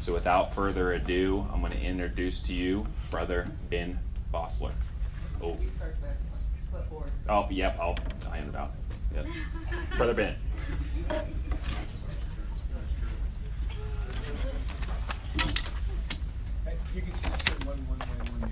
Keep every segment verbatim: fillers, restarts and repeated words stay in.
So without further ado, I'm going to introduce to you Brother Ben Bossler. Oh, You start back one. Clipboards. oh, yep, I'll hand it out. Yep. Brother Ben. You can sit one one way, one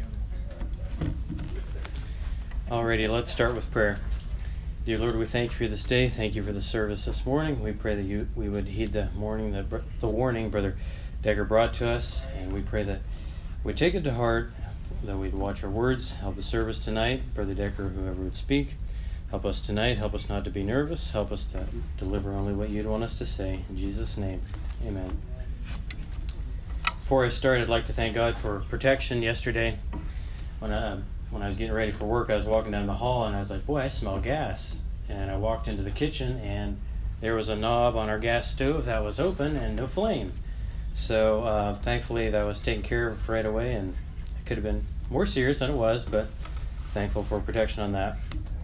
the other. Alrighty, let's start with prayer. Dear Lord, we thank you for this day. Thank you for the service this morning. We pray that you we would heed the morning the, the warning Brother Decker brought to us, and we pray that we take it to heart, that we'd watch our words, help the service tonight. Brother Decker, whoever would speak, help us tonight. Help us not to be nervous. Help us to deliver only what you'd want us to say. In Jesus' name, amen. Before I start, I'd like to thank God for protection. Yesterday, when I, when I was getting ready for work, I was walking down the hall, and I was like, boy, I smell gas. And I walked into the kitchen, and there was a knob on our gas stove that was open and no flame. So uh, thankfully, that was taken care of right away, and it could have been more serious than it was, but thankful for protection on that.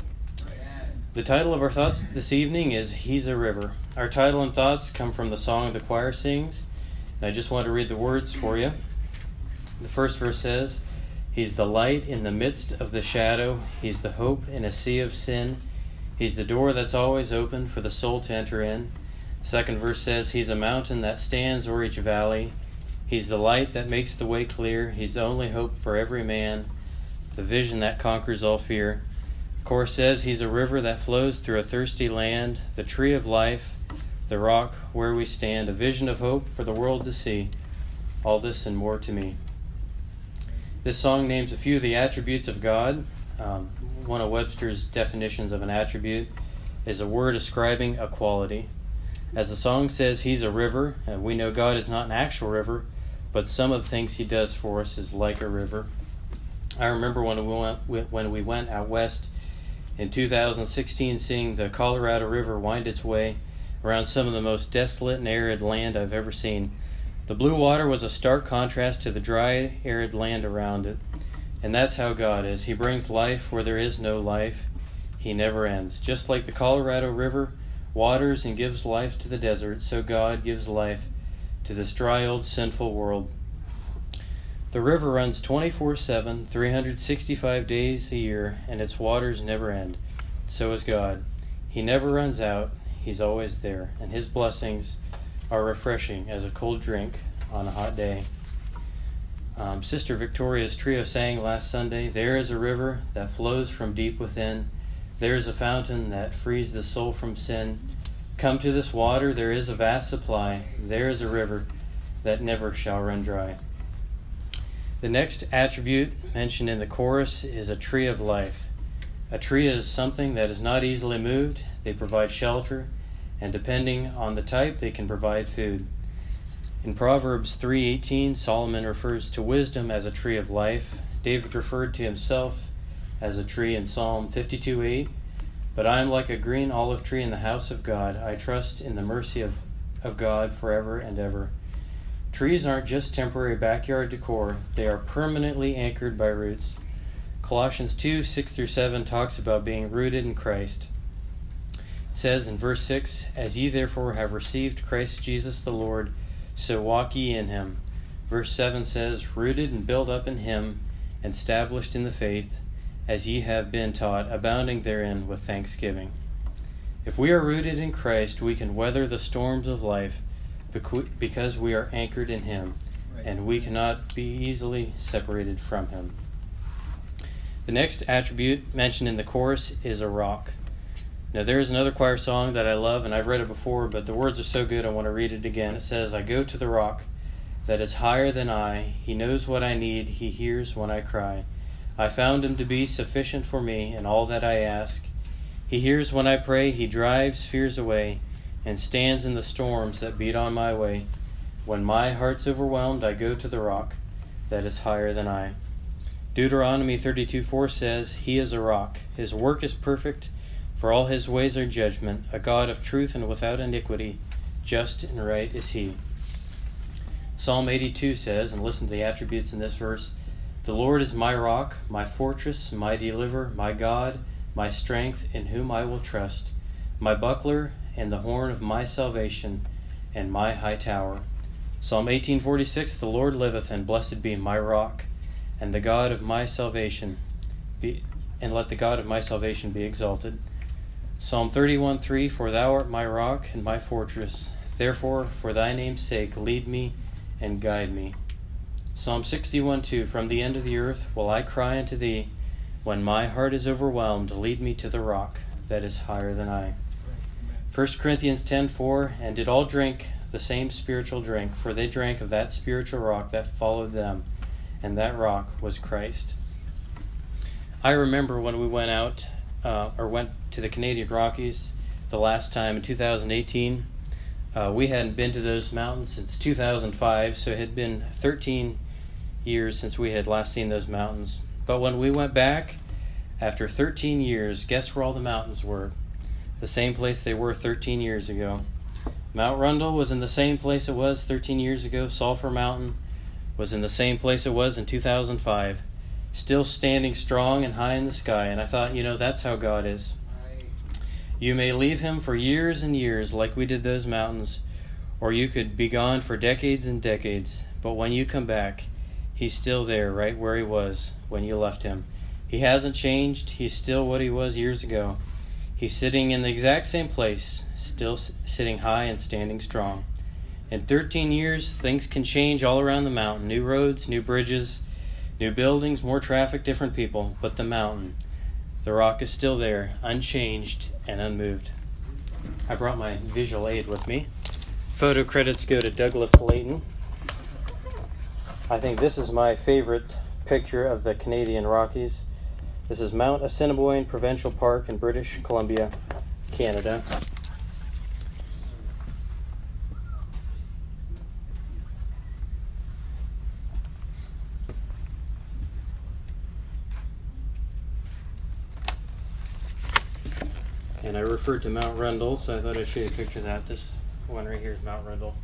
The title of our thoughts this evening is He's a River. Our title and thoughts come from the song the choir sings, and I just want to read the words for you. The first verse says, He's the light in the midst of the shadow. He's the hope in a sea of sin. He's the door that's always open for the soul to enter in. The second verse says, He's a mountain that stands o'er each valley. He's the light that makes the way clear. He's the only hope for every man, the vision that conquers all fear. The chorus says, He's a river that flows through a thirsty land, the tree of life, the rock where we stand, a vision of hope for the world to see. All this and more to me. This song names a few of the attributes of God. Um, one of Webster's definitions of an attribute is a word describing a quality. As the song says, He's a river, and we know God is not an actual river, but some of the things He does for us is like a river. I remember when we went, when we went out west in two thousand sixteen, seeing the Colorado River wind its way around some of the most desolate and arid land I've ever seen. The blue water was a stark contrast to the dry, arid land around it. And that's how God is. He brings life where there is no life. He never ends. Just like the Colorado River waters and gives life to the desert, so God gives life to this dry, old, sinful world. The river runs twenty-four seven, three hundred sixty-five days a year, and its waters never end. So is God. He never runs out. He's always there, and His blessings are refreshing as a cold drink on a hot day. Um, Sister Victoria's trio sang last Sunday, There is a river that flows from deep within. There is a fountain that frees the soul from sin. Come to this water, there is a vast supply. There is a river that never shall run dry. The next attribute mentioned in the chorus is a tree of life. A tree is something that is not easily moved. They provide shelter, and depending on the type, they can provide food. In Proverbs three eighteen, Solomon refers to wisdom as a tree of life. David referred to himself as a tree in Psalm fifty-two eight. But I am like a green olive tree in the house of God. I trust in the mercy of, of God forever and ever. Trees aren't just temporary backyard decor. They are permanently anchored by roots. Colossians two six through seven talks about being rooted in Christ. It says in verse six, As ye therefore have received Christ Jesus the Lord, so walk ye in Him. Verse seven says, Rooted and built up in Him, and established in the faith, as ye have been taught, abounding therein with thanksgiving. If we are rooted in Christ, we can weather the storms of life because we are anchored in Him, and we cannot be easily separated from Him. The next attribute mentioned in the chorus is a rock. Now there is another choir song that I love, and I've read it before, but the words are so good I want to read it again. It says, I go to the rock that is higher than I. He knows what I need. He hears when I cry. I found Him to be sufficient for me in all that I ask. He hears when I pray. He drives fears away and stands in the storms that beat on my way. When my heart's overwhelmed, I go to the rock that is higher than I. Deuteronomy thirty-two four says, He is a rock. His work is perfect. For all His ways are judgment, a God of truth and without iniquity, just and right is He. Psalm eighty-two says, and listen to the attributes in this verse, The Lord is my rock, my fortress, my deliverer, my God, my strength, in whom I will trust, my buckler and the horn of my salvation, and my high tower. Psalm eighteen forty-six, the Lord liveth, and blessed be my rock, and the God of my salvation, be, and let the God of my salvation be exalted. Psalm thirty-one three, for thou art my rock and my fortress. Therefore, for thy name's sake, lead me and guide me. Psalm sixty-one two, from the end of the earth will I cry unto thee. When my heart is overwhelmed, lead me to the rock that is higher than I. First Corinthians ten four, and did all drink the same spiritual drink, for they drank of that spiritual rock that followed them, and that rock was Christ. I remember when we went out, uh, or went to the Canadian Rockies the last time in two thousand eighteen. Uh, we hadn't been to those mountains since two thousand five, so it had been thirteen years since we had last seen those mountains. But when we went back, after thirteen years, guess where all the mountains were? The same place they were thirteen years ago. Mount Rundle was in the same place it was thirteen years ago. Sulphur Mountain was in the same place it was in two thousand five. Still standing strong and high in the sky. And I thought, you know, that's how God is. You may leave him for years and years like we did those mountains, or you could be gone for decades and decades. But when you come back, he's still there right where he was when you left him. He hasn't changed. He's still what he was years ago. He's sitting in the exact same place, still sitting high and standing strong. In thirteen years, things can change all around the mountain. New roads, new bridges, new buildings, more traffic, different people. But the mountain, the rock is still there, unchanged and unmoved. I brought my visual aid with me. Photo credits go to Douglas Layton. I think this is my favorite picture of the Canadian Rockies. This is Mount Assiniboine Provincial Park in British Columbia, Canada. And I referred to Mount Rundle, so I thought I'd show you a picture of that. This one right here is Mount Rundle.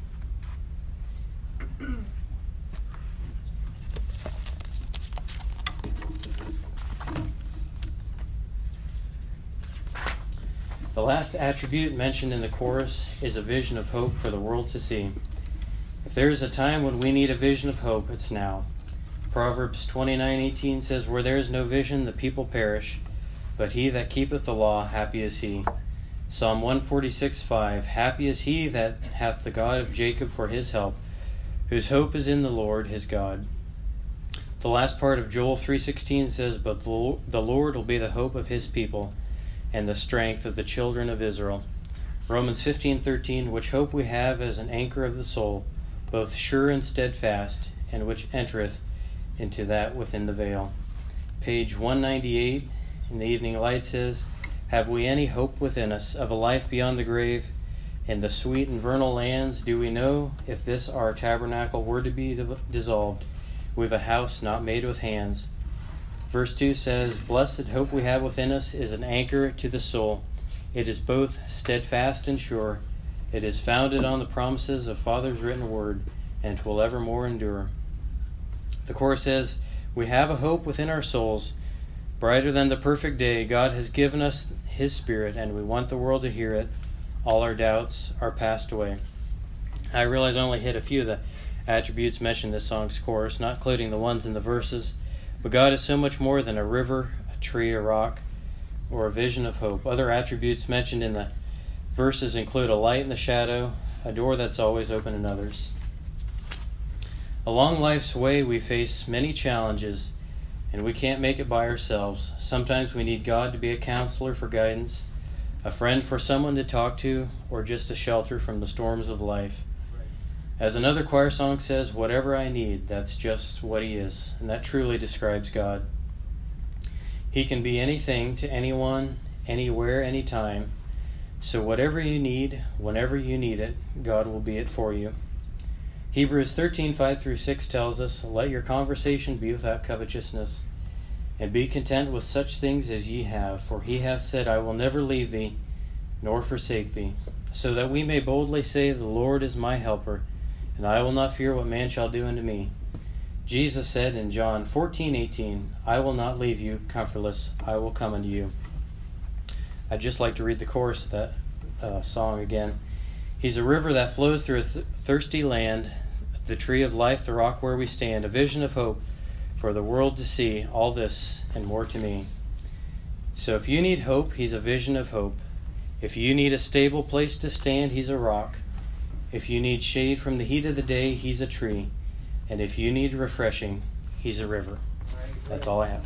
The last attribute mentioned in the chorus is a vision of hope for the world to see. If there is a time when we need a vision of hope, it's now. Proverbs twenty-nine eighteen says, where there is no vision, the people perish, but he that keepeth the law, happy is he. Psalm one forty-six five, happy is he that hath the God of Jacob for his help, whose hope is in the Lord his God. The last part of Joel three sixteen says, but the Lord will be the hope of his people, and the strength of the children of Israel. Romans fifteen thirteen, which hope we have as an anchor of the soul, both sure and steadfast, and which entereth into that within the veil. Page one ninety-eight in the Evening Light says, have we any hope within us of a life beyond the grave? In the sweet and vernal lands, do we know if this our tabernacle were to be dissolved, we've a house not made with hands? Verse two says, blessed hope we have within us is an anchor to the soul. It is both steadfast and sure. It is founded on the promises of Father's written word, and will evermore endure. The chorus says, we have a hope within our souls, brighter than the perfect day. God has given us his Spirit, and we want the world to hear it. All our doubts are passed away. I realize I only hit a few of the attributes mentioned in this song's chorus, not including the ones in the verses. But God is so much more than a river, a tree, a rock, or a vision of hope. Other attributes mentioned in the verses include a light in the shadow, a door that's always open in others. Along life's way, we face many challenges, and we can't make it by ourselves. Sometimes we need God to be a counselor for guidance, a friend for someone to talk to, or just a shelter from the storms of life. As another choir song says, whatever I need, that's just what he is. And that truly describes God. He can be anything to anyone, anywhere, anytime. So whatever you need, whenever you need it, God will be it for you. Hebrews thirteen five through six tells us, let your conversation be without covetousness, and be content with such things as ye have. For he hath said, I will never leave thee, nor forsake thee. So that we may boldly say, the Lord is my helper, and I will not fear what man shall do unto me. Jesus said in John fourteen eighteen, I will not leave you comfortless, I will come unto you. I'd just like to read the chorus of that uh, song again. He's a river that flows through a th- thirsty land, the tree of life, the rock where we stand, a vision of hope for the world to see, all this and more to me. So if you need hope, he's a vision of hope. If you need a stable place to stand, he's a rock. If you need shade from the heat of the day, he's a tree. And if you need refreshing, he's a river. That's all I have.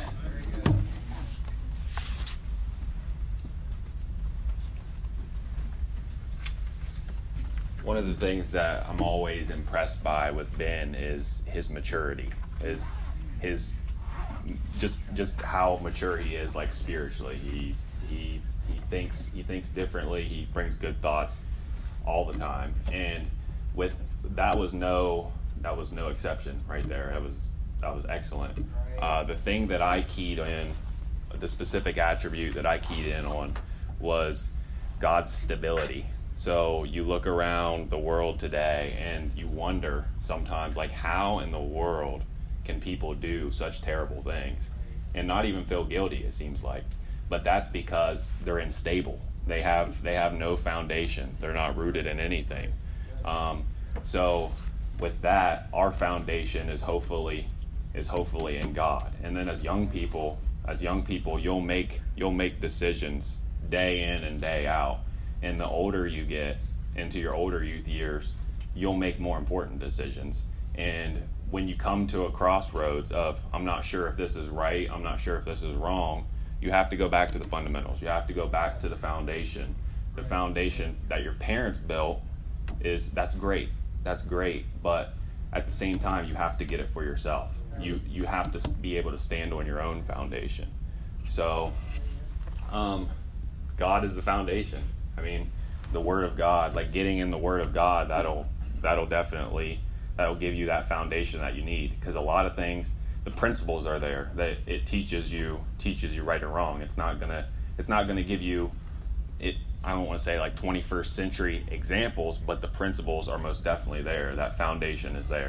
One of the things that I'm always impressed by with Ben is his maturity, is his just just how mature he is, like spiritually. He he he thinks he thinks differently. He brings good thoughts all the time, and with that was no that was no exception right there. That was that was excellent. Uh, the thing that I keyed in, the specific attribute that I keyed in on, was God's stability. So you look around the world today and you wonder sometimes, like, how in the world can people do such terrible things and not even feel guilty, it seems like. But that's because they're unstable. They have they have no foundation. They're not rooted in anything. Um, so with that, our foundation is hopefully is hopefully in God. And then as young people, as young people, you'll make you'll make decisions day in and day out. And the older you get into your older youth years, you'll make more important decisions. And when you come to a crossroads of, I'm not sure if this is right, I'm not sure if this is wrong, you have to go back to the fundamentals. You have to go back to the foundation. The foundation that your parents built is, that's great. That's great. But at the same time, you have to get it for yourself. You you have to be able to stand on your own foundation. So, um, God is the foundation. I mean, the Word of God, like getting in the Word of God, that'll that'll definitely that'll give you that foundation that you need. Because a lot of things, the principles are there. That it teaches you teaches you right or wrong. It's not gonna it's not gonna give you it. I don't want to say like twenty-first century examples, but the principles are most definitely there. That foundation is there.